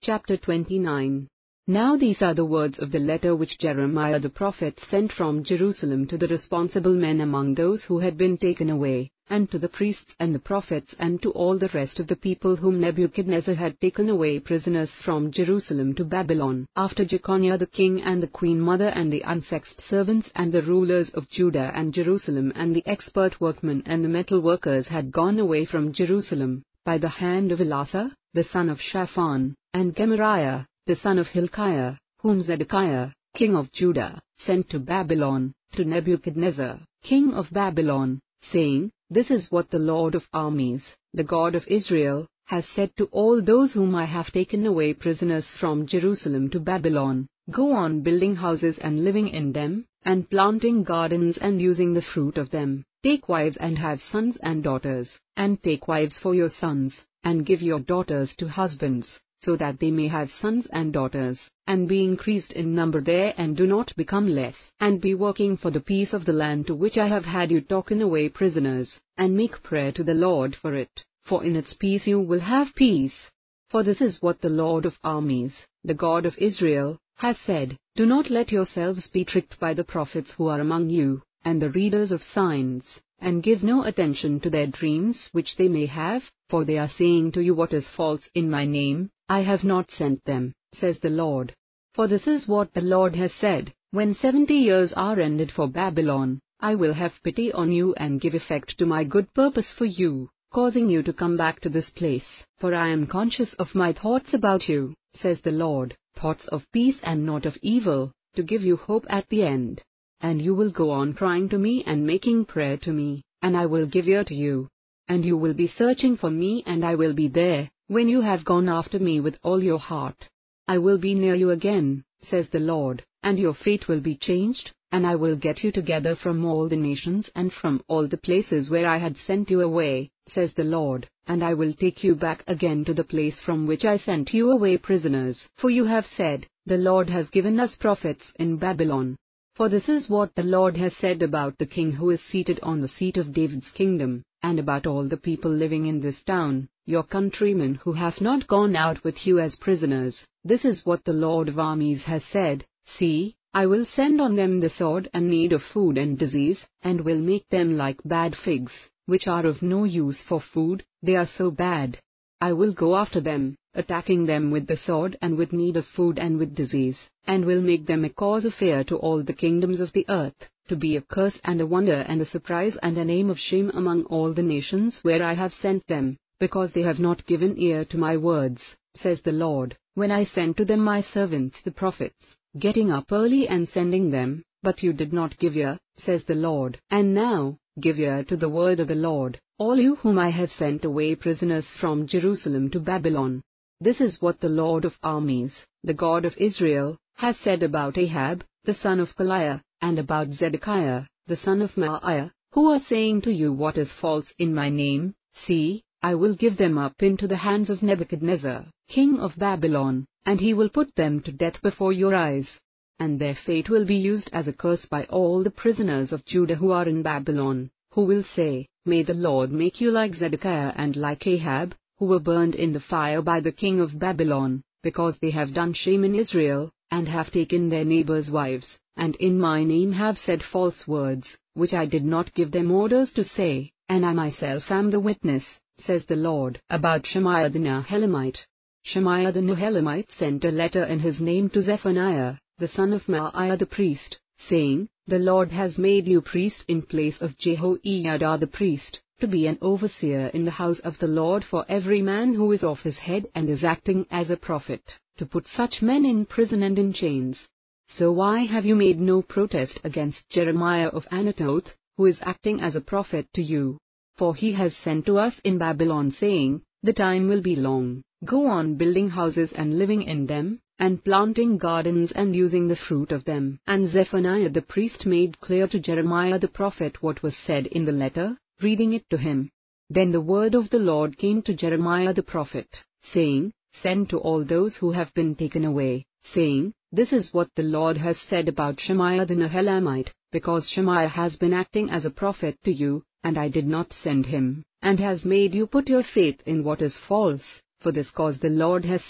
Chapter 29. Now these are the words of the letter which Jeremiah the prophet sent from Jerusalem to the responsible men among those who had been taken away, and to the priests and the prophets and to all the rest of the people whom Nebuchadnezzar had taken away prisoners from Jerusalem to Babylon, after Jeconiah the king and the queen mother and the unsexed servants and the rulers of Judah and Jerusalem and the expert workmen and the metal workers had gone away from Jerusalem, by the hand of Elasah, the son of Shaphan, and Gemariah, the son of Hilkiah, whom Zedekiah, king of Judah, sent to Babylon, to Nebuchadnezzar, king of Babylon, saying, This is what the Lord of armies, the God of Israel, has said to all those whom I have taken away prisoners from Jerusalem to Babylon, Go on building houses and living in them, and planting gardens and using the fruit of them. Take wives and have sons and daughters, and take wives for your sons, and give your daughters to husbands, so that they may have sons and daughters, and be increased in number there and do not become less, and be working for the peace of the land to which I have had you taken away prisoners, and make prayer to the Lord for it, for in its peace you will have peace. For this is what the Lord of armies, the God of Israel, has said, Do not let yourselves be tricked by the prophets who are among you, and the readers of signs, and give no attention to their dreams which they may have, for they are saying to you what is false in my name. I have not sent them, says the Lord. For this is what the Lord has said, When 70 years are ended for Babylon, I will have pity on you and give effect to my good purpose for you, causing you to come back to this place. For I am conscious of my thoughts about you, says the Lord, thoughts of peace and not of evil, to give you hope at the end. And you will go on crying to me and making prayer to me, and I will give ear to you. And you will be searching for me and I will be there, when you have gone after me with all your heart. I will be near you again, says the Lord, and your fate will be changed, and I will get you together from all the nations and from all the places where I had sent you away, says the Lord, and I will take you back again to the place from which I sent you away prisoners. For you have said, The Lord has given us prophets in Babylon. For this is what the Lord has said about the king who is seated on the seat of David's kingdom, and about all the people living in this town, your countrymen who have not gone out with you as prisoners. This is what the Lord of armies has said, See, I will send on them the sword and need of food and disease, and will make them like bad figs, which are of no use for food, they are so bad. I will go after them, attacking them with the sword and with need of food and with disease, and will make them a cause of fear to all the kingdoms of the earth, to be a curse and a wonder and a surprise and a name of shame among all the nations where I have sent them, because they have not given ear to my words, says the Lord, when I sent to them my servants the prophets, getting up early and sending them, but you did not give ear, says the Lord. And now, give ear to the word of the Lord, all you whom I have sent away prisoners from Jerusalem to Babylon. This is what the Lord of armies, the God of Israel, has said about Ahab, the son of Kaliah, and about Zedekiah, the son of Maaiah, who are saying to you what is false in my name. See, I will give them up into the hands of Nebuchadnezzar, king of Babylon, and he will put them to death before your eyes. And their fate will be used as a curse by all the prisoners of Judah who are in Babylon, who will say, May the Lord make you like Zedekiah and like Ahab, who were burned in the fire by the king of Babylon, because they have done shame in Israel, and have taken their neighbors' wives, and in my name have said false words, which I did not give them orders to say, and I myself am the witness, says the Lord. About Shemaiah the Nehelamite. Shemaiah the Nehelamite sent a letter in his name to Zephaniah, the son of Maaiah the priest, saying, The Lord has made you priest in place of Jehoiada the priest, to be an overseer in the house of the Lord for every man who is off his head and is acting as a prophet, to put such men in prison and in chains. So why have you made no protest against Jeremiah of Anathoth, who is acting as a prophet to you? For he has sent to us in Babylon saying, The time will be long, go on building houses and living in them, and planting gardens and using the fruit of them. And Zephaniah the priest made clear to Jeremiah the prophet what was said in the letter, reading it to him. Then the word of the Lord came to Jeremiah the prophet, saying, Send to all those who have been taken away, saying, This is what the Lord has said about Shemaiah the Nehelamite, because Shemaiah has been acting as a prophet to you, and I did not send him, and has made you put your faith in what is false. For this cause the Lord has said,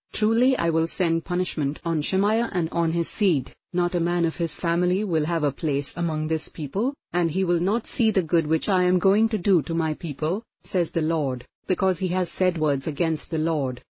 Truly I will send punishment on Shemaiah and on his seed. Not a man of his family will have a place among this people, and he will not see the good which I am going to do to my people, says the Lord, because he has said words against the Lord.